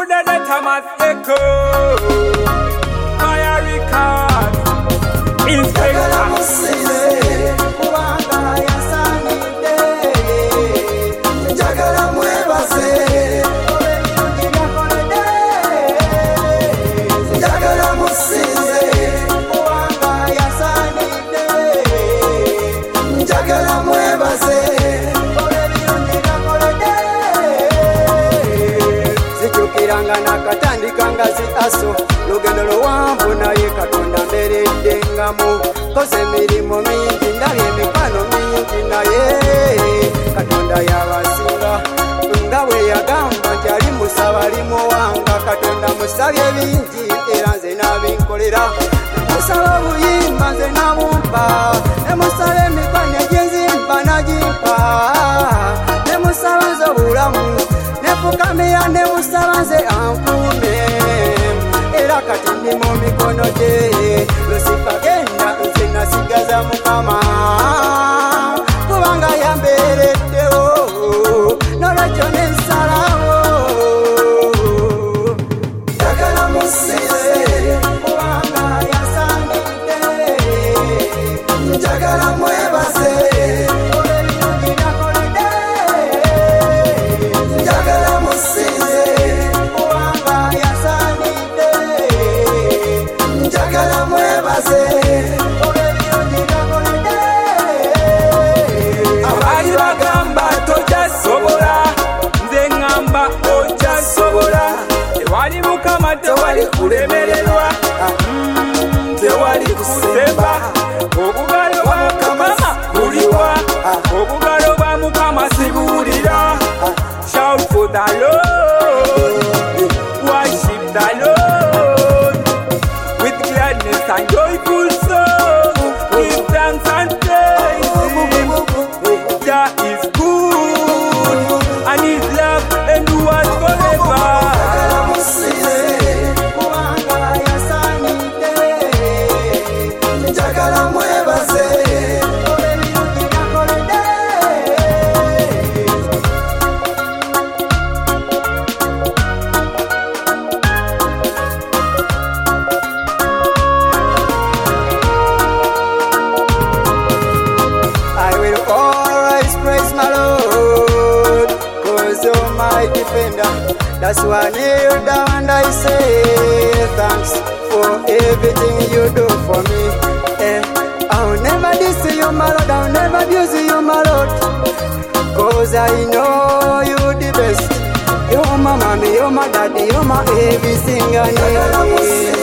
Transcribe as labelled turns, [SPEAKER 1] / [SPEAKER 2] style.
[SPEAKER 1] Udede Thomas Echo, Fire Record, Inspector.
[SPEAKER 2] Nakatandika ngazi aso lugendo luwanvu naye Katonda mbereddengamu koze emirimu mingi ndabye emikwano mingi naye Katonda yabasinga nga bwe yagamba nti ali musaba ali muwanga Katonda musabye bingi era nze nabinkolera namusaba obuyimba nze nabumpa nemusaba emikwano egyenzimpa nagimpa nemusaba nze obulamu nefukamira nemusaba nze ankuume era kati ndi mu mikono gye Lusifa genda nze nasigaza Mukama kubanga yambeereddewo n'olwekyo nensalawo njagala musize kubanga yasaanidde njagala mwebaze
[SPEAKER 1] Abali bagamba tojasobola nze ngamba ojasobola tewali Mukama tewali kulemererwa tewali kusemba obugalo bwa Mukama buliwa obugalo bwa Mukama sibuwulira shout for the Lord worship the Lord with gladness and joyful soul give thanks and praise Him. Jah is good and His love endures forever.
[SPEAKER 2] That's why I kneel down and I say thanks for everything you do for me. I'll never diss you, my Lord, I'll never abuse you, my Lord, cause I know you the best. You're my mommy, you're my daddy, you're my everything I need.